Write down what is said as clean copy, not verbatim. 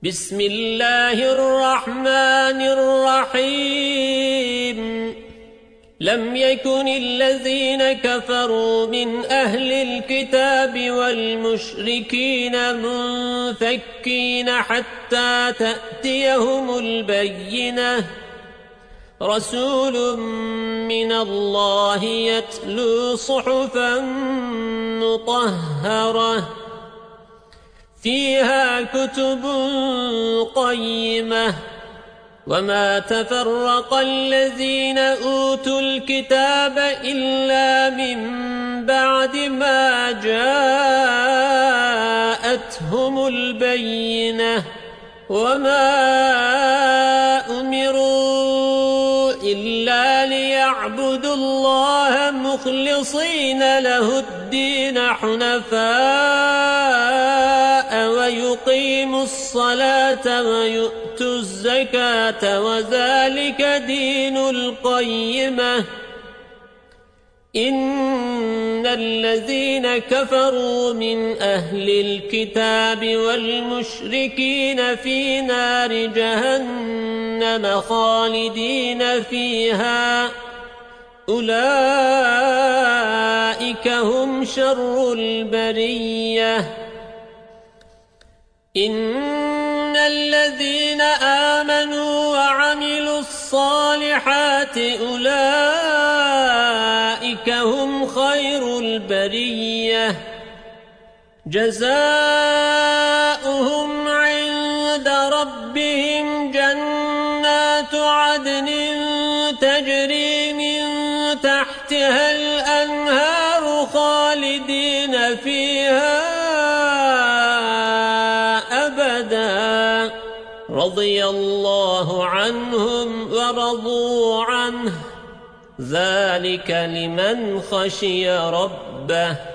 بسم الله الرحمن الرحيم لم يكن الذين كفروا من أهل الكتاب والمشركين منفكين حتى تأتيهم البينة رسول من الله يتلو صحفا مطهرة فيها كتب قيمة وما تفرق الذين أوتوا الكتاب إلا من بعد ما جاءتهم البينة وما أمروا إلا ليعبدوا الله مخلصين له الدين حنفاء ويقيموا الصلاة ويؤتوا الزكاة وذلك دين القيمة إن الذين كفروا من أهل الكتاب والمشركين في نار جهنم خالدين فيها أولئك هم شر البرية إن الذين آمنوا وعملوا الصالحات أولئك هم خير البرية جزاؤهم عند ربهم جنات عدن تجري من تحتها الأنهار خالدين فيها أبدا رضي الله عنهم ورضوا عنه ذلك لمن خشي ربه